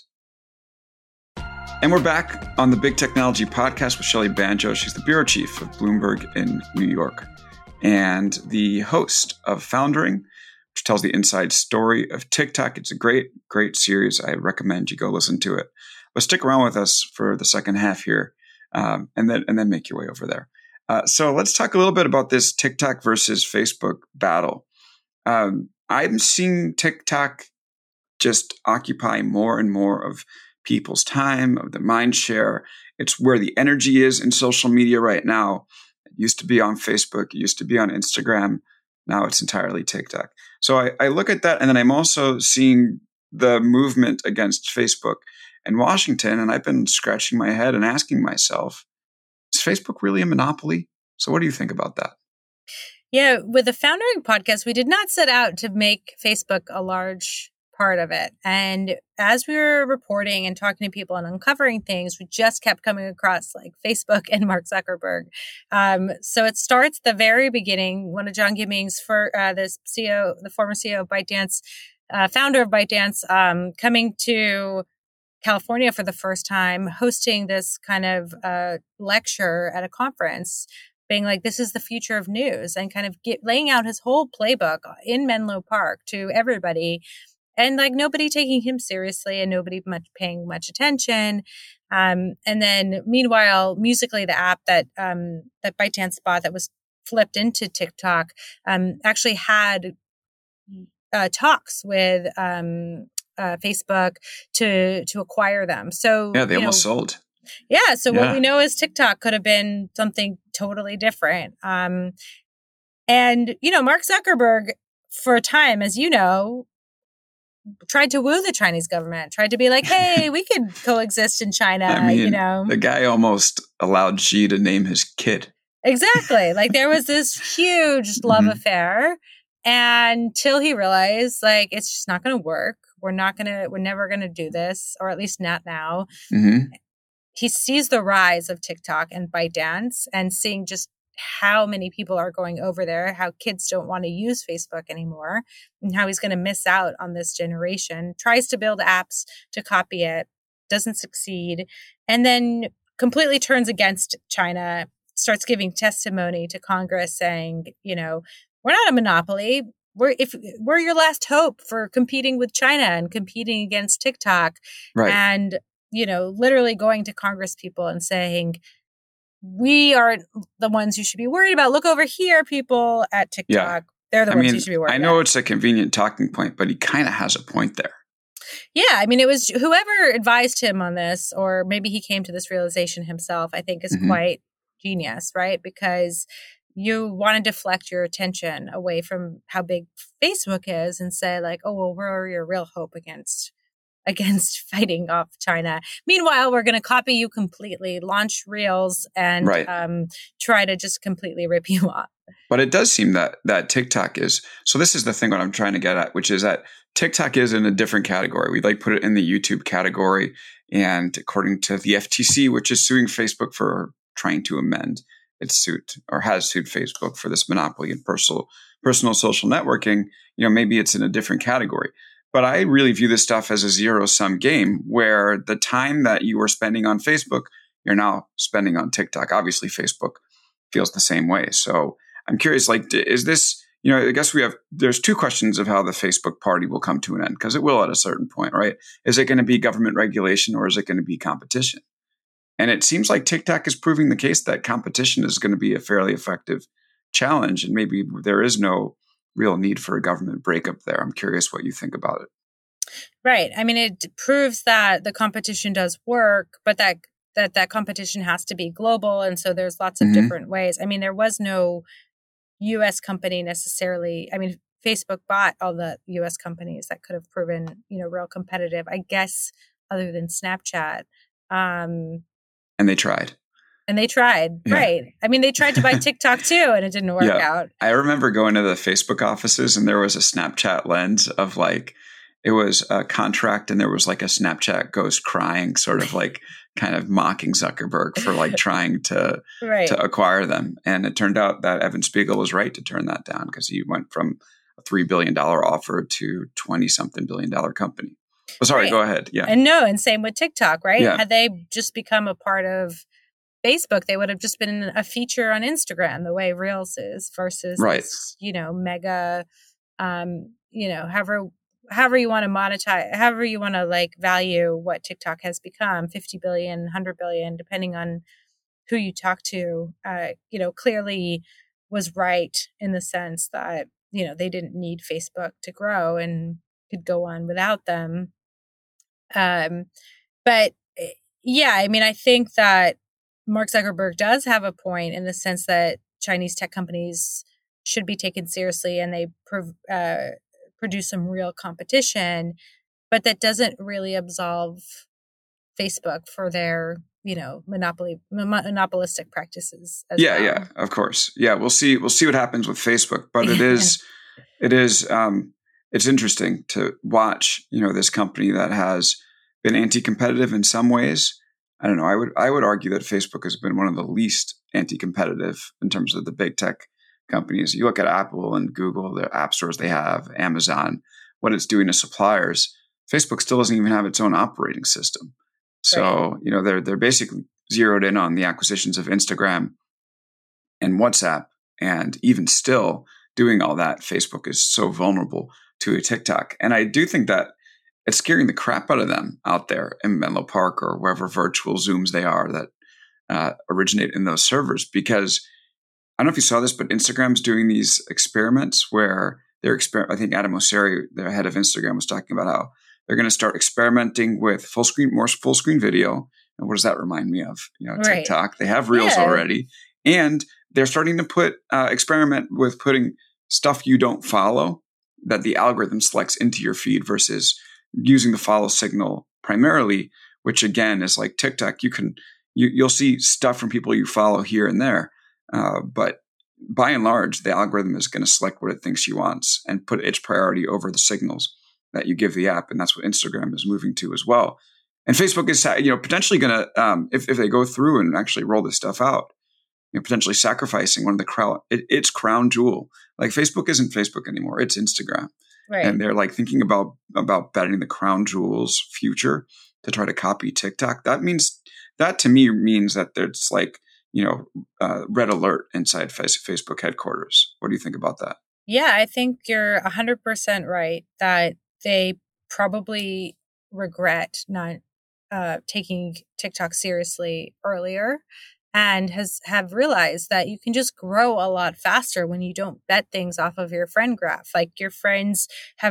And we're back on the Big Technology Podcast with Shelly Banjo. She's the bureau chief of Bloomberg in New York and the host of Foundering, which tells the inside story of TikTok. It's a great, great series. I recommend you go listen to it. But stick around with us for the second half here. Um, and then and then make your way over there. Uh, so let's talk a little bit about this TikTok versus Facebook battle. Um, I'm seeing TikTok just occupy more and more of people's time, of the mind share. It's where the energy is in social media right now. It used to be on Facebook. It used to be on Instagram. Now it's entirely TikTok. So I, I look at that, and then I'm also seeing the movement against Facebook in Washington, and I've been scratching my head and asking myself, is Facebook really a monopoly? So what do you think about that? Yeah, with the Foundering podcast, we did not set out to make Facebook a large part of it. And as we were reporting and talking to people and uncovering things, we just kept coming across like Facebook and Mark Zuckerberg. Um, so it starts at the very beginning. One of John Gimming's, for uh, the C E O, the former C E O of ByteDance, uh, founder of ByteDance, um, coming to California for the first time, hosting this kind of uh, lecture at a conference, being like, this is the future of news, and kind of get, laying out his whole playbook in Menlo Park to everybody, and like nobody taking him seriously and nobody much paying much attention. Um, and then meanwhile, Musical.ly, the app that um, that ByteDance bought that was flipped into TikTok, um, actually had uh, talks with um, Uh, Facebook to to acquire them. So yeah, they almost know, sold. Yeah. So yeah. What we know is TikTok could have been something totally different. Um, and you know, Mark Zuckerberg, for a time, as you know, tried to woo the Chinese government. Tried to be like, "Hey, we could coexist in China." I mean, you know, the guy almost allowed Xi to name his kid. Exactly. Like there was this huge love mm-hmm. affair, until he realized, like, it's just not going to work. We're not going to, we're never going to do this, or at least not now. Mm-hmm. He sees the rise of TikTok and ByteDance and seeing just how many people are going over there, how kids don't want to use Facebook anymore, and how he's going to miss out on this generation, tries to build apps to copy it, doesn't succeed, and then completely turns against China, starts giving testimony to Congress saying, you know, we're not a monopoly. We're if we're your last hope for competing with China and competing against TikTok. Right. And, you know, literally going to Congress people and saying, we are the ones you should be worried about. Look over here, people at TikTok. Yeah. They're the I ones mean, you should be worried about. I know about. It's a convenient talking point, but he kind of has a point there. Yeah. I mean, it was whoever advised him on this, or maybe he came to this realization himself, I think is mm-hmm. quite genius, right? Because you want to deflect your attention away from how big Facebook is and say like, oh, well, we're your real hope against against fighting off China. Meanwhile, we're going to copy you completely, launch Reels, and right. um, try to just completely rip you off. But it does seem that that TikTok is, so this is the thing what I'm trying to get at, which is that TikTok is in a different category. We like put it in the YouTube category. And according to the F T C, which is suing Facebook for trying to amend its suit, or has sued Facebook for this monopoly in personal, personal social networking, you know, maybe it's in a different category. But I really view this stuff as a zero-sum game where the time that you were spending on Facebook, you're now spending on TikTok. Obviously, Facebook feels the same way. So I'm curious, like, is this, you know, I guess we have, there's two questions of how the Facebook party will come to an end, because it will at a certain point, right? Is it going to be government regulation, or is it going to be competition? And it seems like TikTok is proving the case that competition is going to be a fairly effective challenge. And maybe there is no real need for a government breakup there. I'm curious what you think about it. Right. I mean, it proves that the competition does work, but that that, that competition has to be global. And so there's lots of mm-hmm. different ways. I mean, there was no U S company necessarily. I mean, Facebook bought all the U S companies that could have proven, you know, real competitive, I guess, other than Snapchat. Um, and they tried. And they tried, yeah. right. I mean, they tried to buy TikTok too, and it didn't work yeah. out. I remember going to the Facebook offices, and there was a Snapchat lens of like, it was a contract, and there was like a Snapchat ghost crying, sort of like kind of mocking Zuckerberg for like trying to, right. to acquire them. And it turned out that Evan Spiegel was right to turn that down, because he went from a three billion dollars offer to twenty something billion dollar company. Oh, sorry, right. go ahead. Yeah. And no, and same with TikTok, right? Yeah. Had they just become a part of Facebook, they would have just been a feature on Instagram the way Reels is, versus, right. this, you know, mega, um, you know, however, however you want to monetize, however you want to like value what TikTok has become, fifty billion, one hundred billion, depending on who you talk to, uh, you know, clearly was right in the sense that, you know, they didn't need Facebook to grow and could go on without them. Um, but yeah, I mean, I think that Mark Zuckerberg does have a point in the sense that Chinese tech companies should be taken seriously, and they prov- uh, produce some real competition, but that doesn't really absolve Facebook for their, you know, monopoly monopolistic practices. As yeah, well. yeah, of course. Yeah, we'll see. We'll see what happens with Facebook, but it is, it is, um, it's interesting to watch, you know, this company that has been anti-competitive in some ways. I don't know. I would I would argue that Facebook has been one of the least anti-competitive in terms of the big tech companies. You look at Apple and Google, the app stores they have, Amazon, what it's doing to suppliers. Facebook still doesn't even have its own operating system. So, right. you know, they're they're basically zeroed in on the acquisitions of Instagram and WhatsApp. And even still doing all that, Facebook is so vulnerable to a TikTok. And I do think that it's scaring the crap out of them out there in Menlo Park or wherever virtual Zooms they are that uh, originate in those servers. Because I don't know if you saw this, but Instagram's doing these experiments where they're exper- I think Adam Mosseri, the head of Instagram, was talking about how they're going to start experimenting with full screen, more full screen video. And what does that remind me of? You know, right. TikTok. They have Reels yeah. already, and they're starting to put uh, experiment with putting stuff you don't follow that the algorithm selects into your feed versus using the follow signal primarily, which again is like TikTok. You can you, you'll see stuff from people you follow here and there, uh, but by and large, the algorithm is going to select what it thinks you wants and put its priority over the signals that you give the app, and that's what Instagram is moving to as well. And Facebook is, you know, potentially going to, um, if if they go through and actually roll this stuff out, you know, potentially sacrificing one of the crown, it, its crown jewel. Like Facebook isn't Facebook anymore; it's Instagram. Right. And they're like thinking about about betting the crown jewel's future to try to copy TikTok. That means that to me means that there's like, you know, uh, red alert inside Facebook headquarters. What do you think about that? Yeah, I think you're one hundred percent right that they probably regret not uh, taking TikTok seriously earlier, and has have realized that you can just grow a lot faster when you don't bet things off of your friend graph. Like your friends have a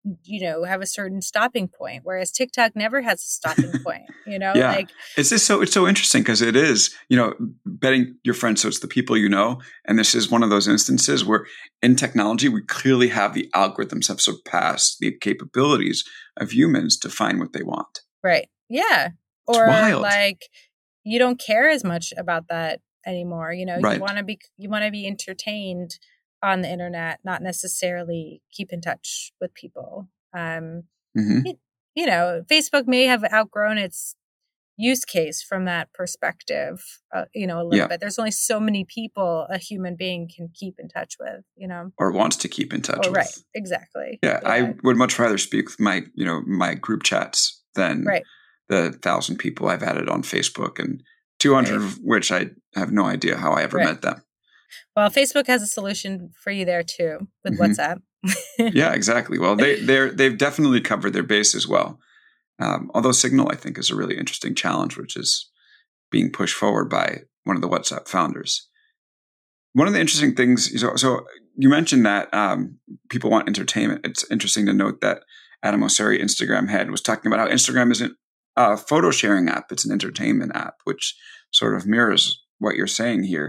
you know, have a certain stopping point, whereas TikTok never has a stopping point, you know, yeah. like it's just so, it's so interesting because it is, you know, betting your friends. So it's the people, you know, and this is one of those instances where in technology, we clearly have the algorithms have surpassed the capabilities of humans to find what they want. Right. Yeah. It's Or wild. like, you don't care as much about that anymore. You know, Right. you want to be, you want to be entertained on the internet, not necessarily keep in touch with people. Um, Mm-hmm. you, you know, Facebook may have outgrown its use case from that perspective, uh, you know, a little Yeah. bit. There's only so many people a human being can keep in touch with, you know, Or wants to keep in touch oh, with. right. Exactly. Yeah, yeah. I would much rather speak with my, you know, my group chats than right. the thousand people I've added on Facebook, and two hundred Right. of which I have no idea how I ever Right. met them. Well, Facebook has a solution for you there too with Mm-hmm. WhatsApp. Yeah, exactly. Well, they they're they've definitely covered their base as well. Um, although Signal, I think, is a really interesting challenge, which is being pushed forward by one of the WhatsApp founders. One of the interesting things, so, so you mentioned that um, people want entertainment. It's interesting to note that Adam Mosseri, Instagram head, was talking about how Instagram isn't a photo sharing app; it's an entertainment app, which sort of mirrors what you're saying here.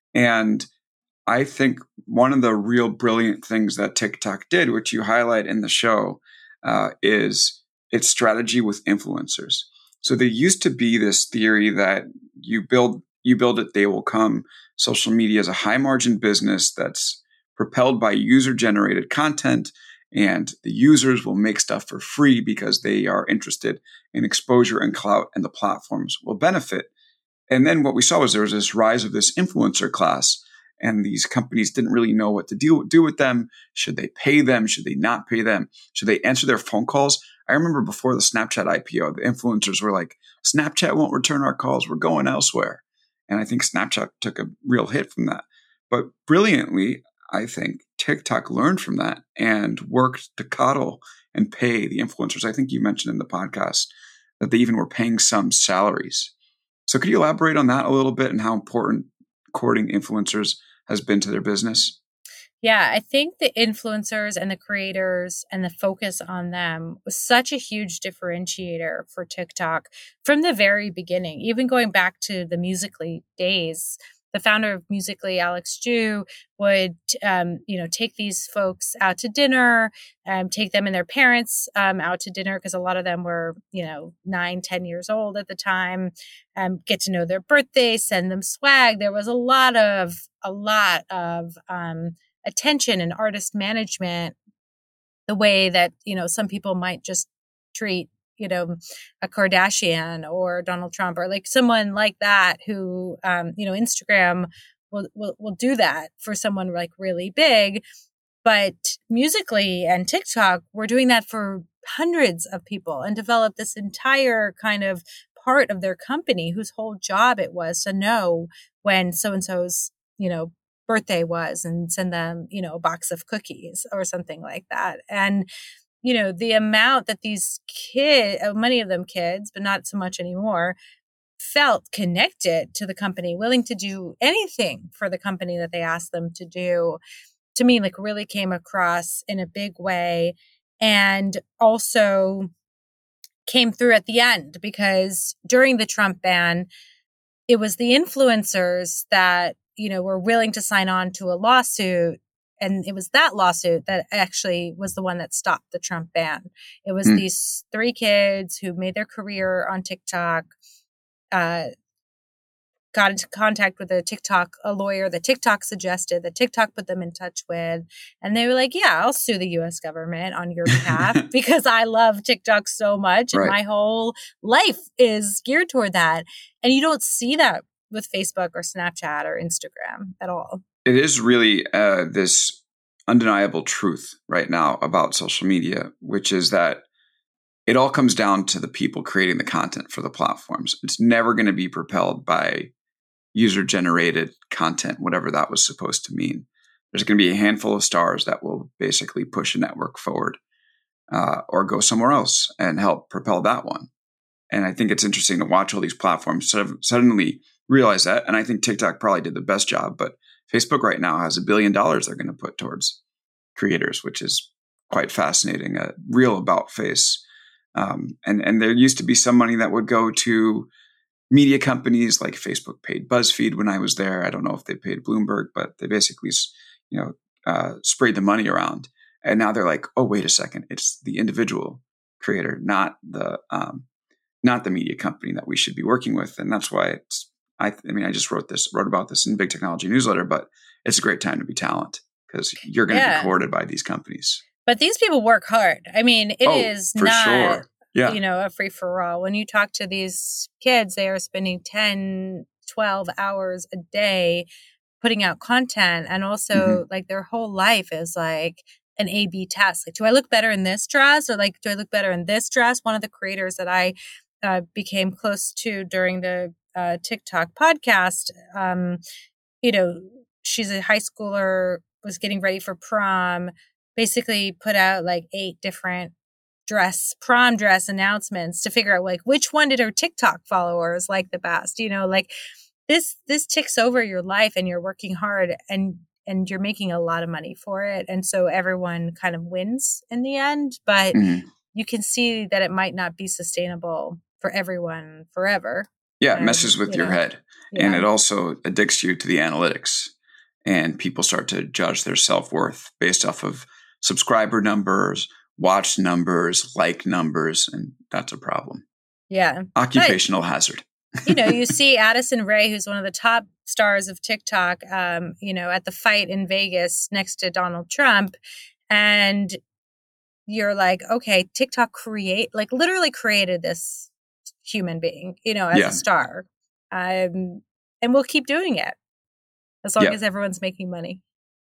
And I think one of the real brilliant things that TikTok did, which you highlight in the show, uh, is its strategy with influencers. So there used to be this theory that you build you build it, they will come. Social media is a high margin business that's propelled by user generated content, and the users will make stuff for free because they are interested in exposure and clout, and the platforms will benefit. And then what we saw was there was this rise of this influencer class, and these companies didn't really know what to do, do with them. Should they pay them? Should they not pay them? Should they answer their phone calls? I remember before the Snapchat I P O, the influencers were like, Snapchat won't return our calls. We're going elsewhere. And I think Snapchat took a real hit from that. But brilliantly, I think TikTok learned from that and worked to coddle and pay the influencers. I think you mentioned in the podcast that they even were paying some salaries. So could you elaborate on that a little bit and how important courting influencers has been to their business? Yeah, I think the influencers and the creators and the focus on them was such a huge differentiator for TikTok from the very beginning, even going back to the Musical.ly days. The founder of Musical.ly, Alex Ju, would, um, you know, take these folks out to dinner, um, take them and their parents um, out to dinner because a lot of them were, you know, nine, ten years old at the time. Um, get to know their birthday, send them swag. There was a lot of a lot of um, attention and artist management, the way that, you know, some people might just treat, you know, a Kardashian or Donald Trump or like someone like that who, um, you know, Instagram will, will, will do that for someone like really big. But Musical.ly and TikTok were doing that for hundreds of people and developed this entire kind of part of their company whose whole job it was to know when so-and-so's, you know, birthday was and send them, you know, a box of cookies or something like that. And, you know, the amount that these kids, many of them kids, but not so much anymore, felt connected to the company, willing to do anything for the company that they asked them to do, to me, like really came across in a big way. And also came through at the end because during the Trump ban, it was the influencers that, you know, were willing to sign on to a lawsuit. And it was that lawsuit that actually was the one that stopped the Trump ban. It was mm. these three kids who made their career on TikTok, uh, got into contact with a TikTok, a lawyer that TikTok suggested, that TikTok put them in touch with. And they were like, yeah, I'll sue the U S government on your behalf because I love TikTok so much. And right. my whole life is geared toward that. And you don't see that with Facebook or Snapchat or Instagram at all. It is really uh, this undeniable truth right now about social media, which is that it all comes down to the people creating the content for the platforms. It's never going to be propelled by user-generated content, whatever that was supposed to mean. There's going to be a handful of stars that will basically push a network forward uh, or go somewhere else and help propel that one. And I think it's interesting to watch all these platforms sort of suddenly realize that. And I think TikTok probably did the best job, but Facebook right now has a billion dollars they're going to put towards creators, which is quite fascinating. A real about face, um, and and there used to be some money that would go to media companies, like Facebook paid BuzzFeed when I was there. I don't know if they paid Bloomberg, but they basically, you know, uh, sprayed the money around. And now they're like, oh, wait a second, it's the individual creator, not the um, not the media company that we should be working with. And that's why it's. I, I mean, I just wrote this, wrote about this in Big Technology Newsletter, but it's a great time to be talent because you're going to Yeah. be courted by these companies. But these people work hard. I mean, it Oh, is for not, sure. Yeah. you know, a free for all. When you talk to these kids, they are spending ten, twelve hours a day putting out content. And also Mhm. like their whole life is like an A B test. Like, do I look better in this dress? Or like, do I look better in this dress? One of the creators that I uh, became close to during the uh, TikTok podcast, um, you know, she's a high schooler, was getting ready for prom, basically put out like eight different dress, prom dress announcements to figure out like which one did her TikTok followers like the best. You know, like this, this ticks over your life and you're working hard and, and you're making a lot of money for it. And so everyone kind of wins in the end, but Mhm. you can see that it might not be sustainable for everyone forever. Yeah, it Um, messes with you your know, head. And yeah. it also addicts you to the analytics. And people start to judge their self-worth based off of subscriber numbers, watch numbers, like numbers, and that's a problem. Yeah. Occupational hazard. You know, you see Addison Rae, who's one of the top stars of TikTok, um, you know, at the fight in Vegas next to Donald Trump. And you're like, okay, TikTok create, like literally created this human being, you know, as Yeah. a star. Um, and we'll keep doing it as long Yeah. as everyone's making money.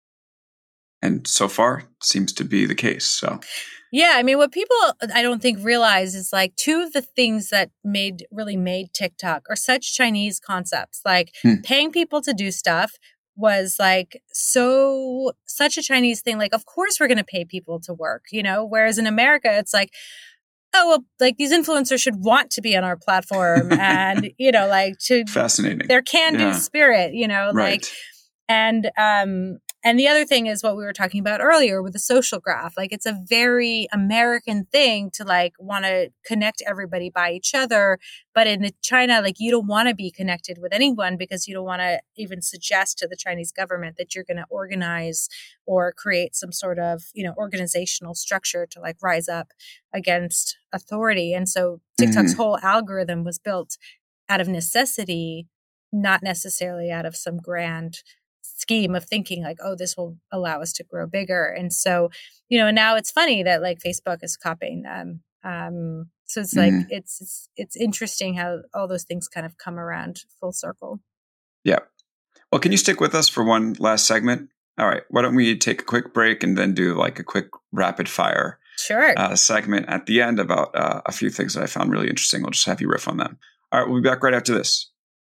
And so far seems to be the case. So Yeah, I mean, what people I don't think realize is like two of the things that made really made TikTok are such Chinese concepts. Like Hmm. paying people to do stuff was like so such a Chinese thing. Like, of course, we're going to pay people to work, you know. Whereas in America, it's like, oh, well, like these influencers should want to be on our platform, and you know, like to fascinating. their can-do Yeah. spirit, you know, Right. like. And um, and the other thing is what we were talking about earlier with the social graph. Like it's a very American thing to like want to connect everybody by each other. But in the China, like you don't want to be connected with anyone because you don't want to even suggest to the Chinese government that you're going to organize or create some sort of, you know, organizational structure to like rise up against authority. And so TikTok's Mhm. whole algorithm was built out of necessity, not necessarily out of some grand scheme of thinking like, oh, this will allow us to grow bigger. And so, you know, now it's funny that like Facebook is copying them. Um, so it's like, Mhm. it's, it's, it's interesting how all those things kind of come around full circle. Yeah. Well, can you stick with us for one last segment? All right. Why don't we take a quick break and then do like a quick rapid fire Sure. uh, segment at the end about uh, a few things that I found really interesting. We'll just have you riff on them. All right. We'll be back right after this.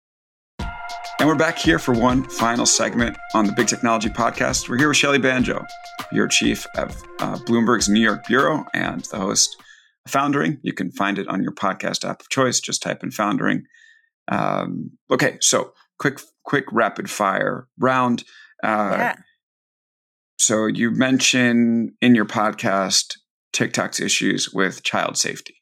And we're back here for one final segment on the Big Technology Podcast. We're here with Shelly Banjo, Bureau Chief of uh, Bloomberg's New York Bureau and the host of Foundering. You can find it on your podcast app of choice. Just type in Foundering. Um, okay, so quick, quick rapid fire round. Uh, yeah. So you mentioned in your podcast TikTok's issues with child safety.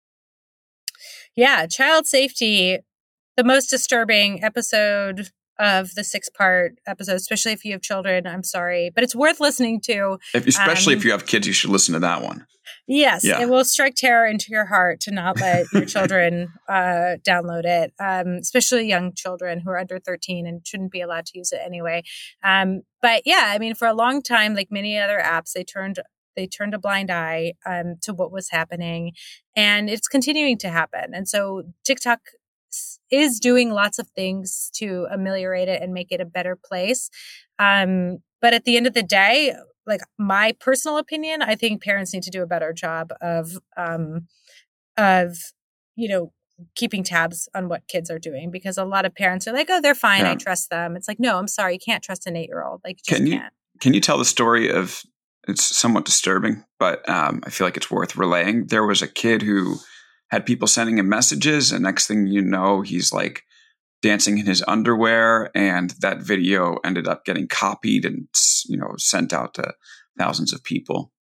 Yeah. Child safety, the most disturbing episode of the six part episode, especially if you have children. I'm sorry, but it's worth listening to. If, especially Um, if you have kids, you should listen to that one. Yes, Yeah. it will strike terror into your heart to not let your children uh, download it, um, especially young children who are under thirteen and shouldn't be allowed to use it anyway. Um, but yeah, I mean, for a long time, like many other apps, they turned they turned a blind eye um, to what was happening, and it's continuing to happen. And so TikTok s- is doing lots of things to ameliorate it and make it a better place. Um, but at the end of the day, like my personal opinion, I think parents need to do a better job of, um, of, you know, keeping tabs on what kids are doing, because a lot of parents are like, oh, they're fine. Yeah. I trust them. It's like, no, I'm sorry. You can't trust an eight-year-old. Like, you just Can you can't. can you tell the story of? It's somewhat disturbing, but um, I feel like it's worth relaying. There was a kid who had people sending him messages, and next thing you know, he's like dancing in his underwear, and that video ended up getting copied and, you know, sent out to thousands of people.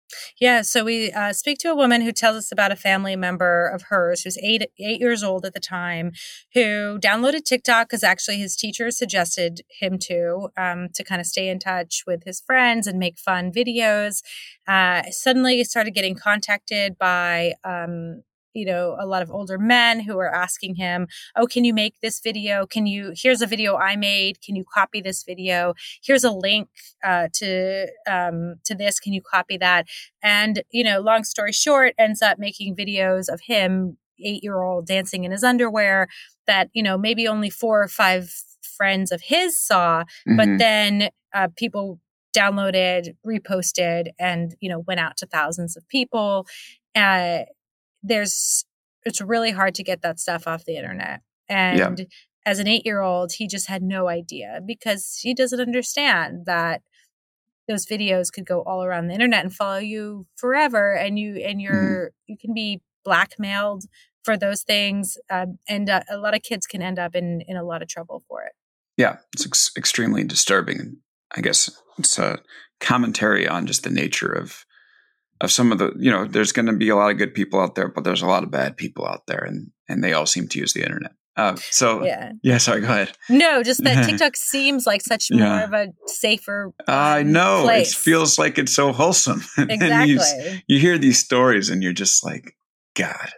Yeah, so we uh, speak to a woman who tells us about a family member of hers who's eight eight years old at the time, who downloaded TikTok because actually his teacher suggested him to um, to kind of stay in touch with his friends and make fun videos. Uh, suddenly started getting contacted by um, you know, a lot of older men who are asking him, oh, can you make this video? Can you, here's a video I made. Can you copy this video? Here's a link uh, to, um, to this. Can you copy that? And, you know, long story short, ends up making videos of him, eight year old, dancing in his underwear that, you know, maybe only four or five friends of his saw, mm-hmm. but then uh, people downloaded, reposted, and, you know, went out to thousands of people. Uh, there's, it's really hard to get that stuff off the internet. And yeah. as an eight-year-old, he just had no idea because he doesn't understand that those videos could go all around the internet and follow you forever. And you, and you're, mm-hmm. you can be blackmailed for those things. Um, and uh, a lot of kids can end up in, in a lot of trouble for it. Yeah. It's ex- extremely disturbing. I guess it's a commentary on just the nature of of some of the, you know, there's going to be a lot of good people out there, but there's a lot of bad people out there, and, and they all seem to use the internet. Uh, so, yeah. yeah, sorry, go ahead. No, just that TikTok seems like such yeah. more of a safer um, I know. place. It feels like it's so wholesome. Exactly. you, you hear these stories and you're just like, God.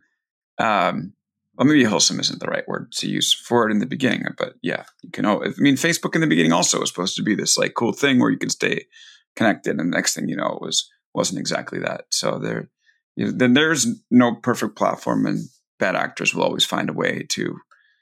Um, well, maybe wholesome isn't the right word to use for it in the beginning, but yeah, you can, I mean, Facebook in the beginning also was supposed to be this like cool thing where you can stay connected. And the next thing you know, it was, wasn't exactly that. So there, you know, then there's no perfect platform, and bad actors will always find a way to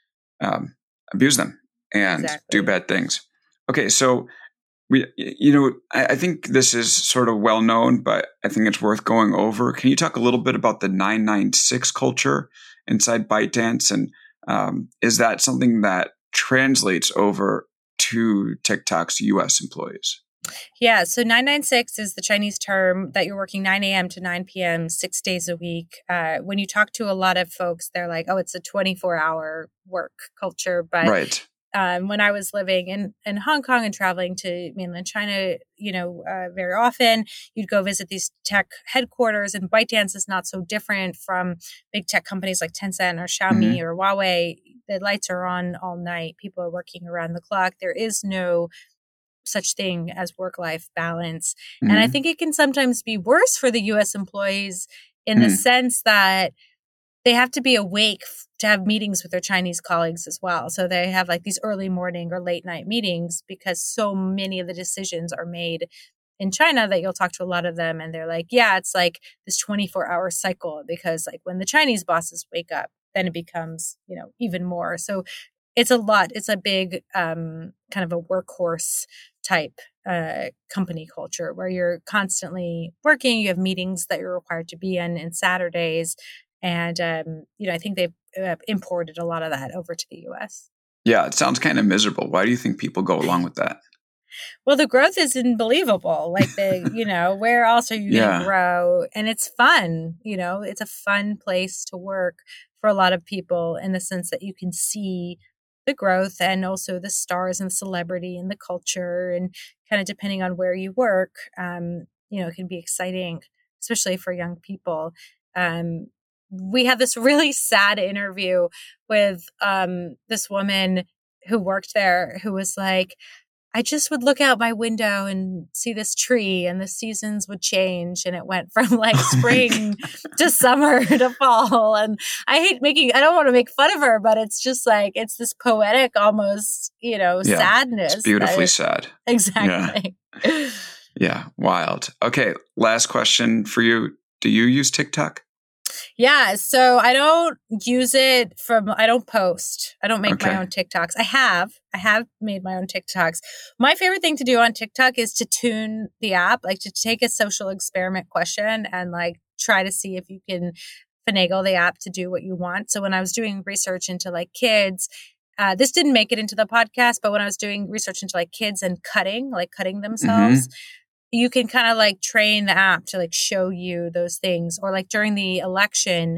um, abuse them and exactly. do bad things. Okay, so we, you know, I, I think this is sort of well known, but I think it's worth going over. Can you talk a little bit about the nine nine six culture inside ByteDance, and um, is that something that translates over to TikTok's U S employees? Yeah. So nine nine six is the Chinese term that you're working nine a.m. to nine p.m., six days a week. Uh, when you talk to a lot of folks, they're like, oh, it's a twenty-four hour work culture. But right. um, when I was living in, in Hong Kong and traveling to mainland China, you know, uh, very often you'd go visit these tech headquarters, and ByteDance is not so different from big tech companies like Tencent or Xiaomi mm-hmm. or Huawei. The lights are on all night. People are working around the clock. There is no such thing as work-life balance. Mm-hmm. And I think it can sometimes be worse for the U S employees in mm-hmm. the sense that they have to be awake f- to have meetings with their Chinese colleagues as well. So they have like these early morning or late night meetings because so many of the decisions are made in China that you'll talk to a lot of them and they're like, yeah, it's like this twenty-four hour cycle because like when the Chinese bosses wake up, then it becomes, you know, even more. So it's a lot. It's a big um, kind of a workhorse type uh, company culture where you're constantly working. You have meetings that you're required to be in, and Saturdays. And, um, you know, I think they've uh, imported a lot of that over to the U S. Yeah, it sounds kind of miserable. Why do you think people go along with that? Well, the growth is unbelievable. Like the, you know, where else are you yeah. going to grow? And it's fun. You know, it's a fun place to work for a lot of people in the sense that you can see the growth and also the stars and celebrity and the culture, and kind of depending on where you work, um, you know, it can be exciting, especially for young people. Um, we had this really sad interview with um, this woman who worked there who was like, I just would look out my window and see this tree and the seasons would change. And it went from like spring to summer to fall. And I hate making, I don't want to make fun of her, but it's just like, it's this poetic almost, you know, yeah, sadness. It's beautifully it, sad. Exactly. Yeah. yeah. Wild. Okay. Last question for you. Do you use TikTok? Yeah. So I don't use it from, I don't post. I don't make okay. my own TikToks. I have, I have made my own TikToks. My favorite thing to do on TikTok is to tune the app, like to take a social experiment question and like try to see if you can finagle the app to do what you want. So when I was doing research into like kids, uh, this didn't make it into the podcast, but when I was doing research into like kids and cutting, like cutting themselves, mm-hmm. you can kind of like train the app to like show you those things, or like during the election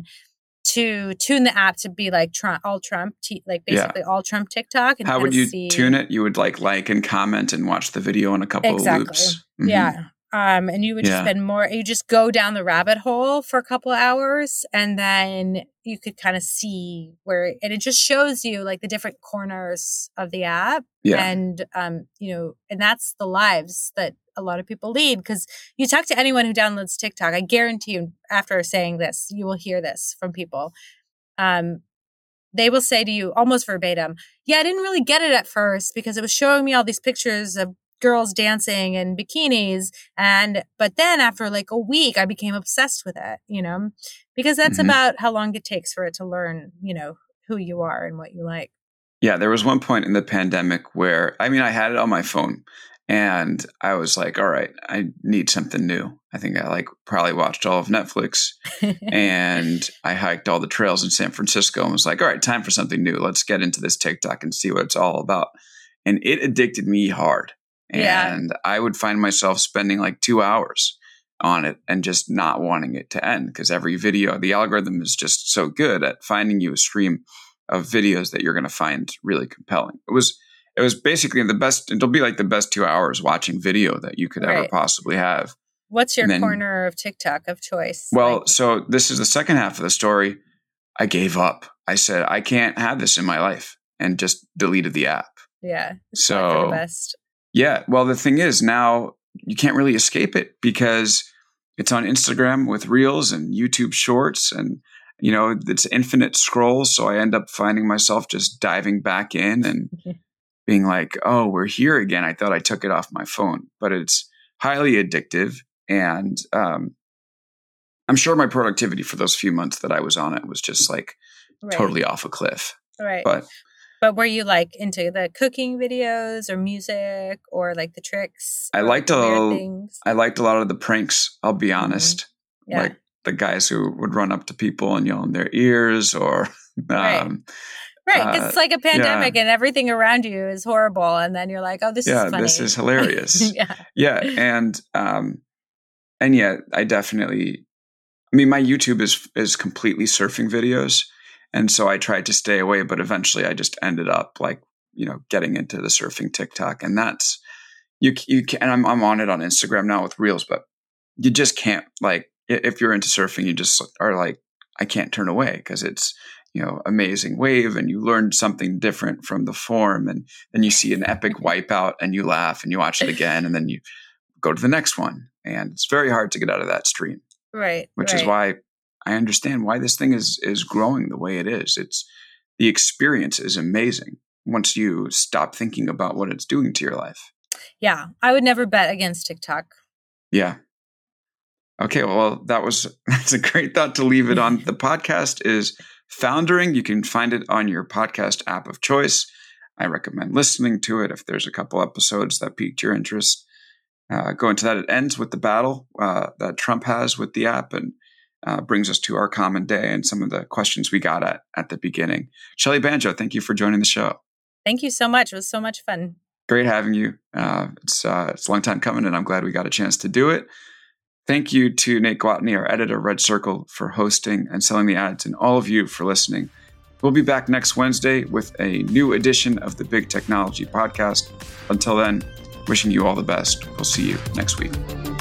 to tune the app to be like Trump, all Trump, t- like basically yeah. all Trump TikTok. And how would you see... tune it? You would like like and comment and watch the video in a couple exactly. of loops. Mm-hmm. Yeah. Um, and you would just Yeah. spend more, you just go down the rabbit hole for a couple of hours, and then you could kind of see where, and it just shows you like the different corners of the app. Yeah. And, um, you know, and that's the lives that a lot of people lead. Because you talk to anyone who downloads TikTok, I guarantee you, after saying this, you will hear this from people. Um, they will say to you almost verbatim, yeah, I didn't really get it at first because it was showing me all these pictures of girls dancing in bikinis. And, but then after like a week, I became obsessed with it, you know, because that's Mm-hmm. about how long it takes for it to learn, you know, who you are and what you like. Yeah. There was one point in the pandemic where, I mean, I had it on my phone and I was like, all right, I need something new. I think I like probably watched all of Netflix and I hiked all the trails in San Francisco and was like, all right, time for something new. Let's get into this TikTok and see what it's all about. And it addicted me hard. Yeah. And I would find myself spending like two hours on it and just not wanting it to end because every video, the algorithm is just so good at finding you a stream of videos that you're going to find really compelling. It was, it was basically the best, it'll be like the best two hours watching video that you could Right. ever possibly have. What's your then, corner of TikTok of choice? Well, like, so this is the second half of the story. I gave up. I said, I can't have this in my life and just deleted the app. yeah. It's So not for the best. Yeah. Well, the thing is now you can't really escape it because it's on Instagram with Reels and YouTube Shorts and, you know, it's infinite scrolls. So I end up finding myself just diving back in and being like, oh, we're here again. I thought I took it off my phone, but it's highly addictive. And um, I'm sure my productivity for those few months that I was on it was just like Right. totally off a cliff. Right. But But were you like into the cooking videos or music or like the tricks? I or liked the weird a, things? I liked a lot of the pranks. I'll be honest. Yeah. Like the guys who would run up to people and yell in their ears, or um, Right. Right. 'Cause uh, it's like a pandemic and everything around you is horrible. And then you're like, oh, this yeah, is funny. this is hilarious. yeah. Yeah, and um, and yeah, I definitely. I mean, my YouTube is is completely surfing videos, and so I tried to stay away, but eventually I just ended up like you know getting into the surfing TikTok, and that's you you can. And I'm I'm on it on Instagram now with Reels, but you just can't like if you're into surfing, you just are like I can't turn away because it's you know amazing wave, and you learn something different from the form, and then you see an epic wipeout, and you laugh, and you watch it again, and then you go to the next one, and it's very hard to get out of that stream. Right. Which right. is why I understand why this thing is is growing the way it is. It's the experience is amazing once you stop thinking about what it's doing to your life. Yeah. I would never bet against TikTok. Yeah. Okay. Well, that was that's a great thought to leave it on. The podcast is Foundering. You can find it on your podcast app of choice. I recommend listening to it if there's a couple episodes that piqued your interest. Uh, go into that. It ends with the battle uh, that Trump has with the app and uh, brings us to our common day and some of the questions we got at at the beginning. Shelly Banjo, thank you for joining the show. Thank you so much. It was so much fun. Great having you. Uh, it's uh, it's a long time coming, and I'm glad we got a chance to do it. Thank you to Nate Gwatney, our editor, Red Circle, for hosting and selling the ads, and all of you for listening. We'll be back next Wednesday with a new edition of the Big Technology Podcast. Until then, wishing you all the best. We'll see you next week.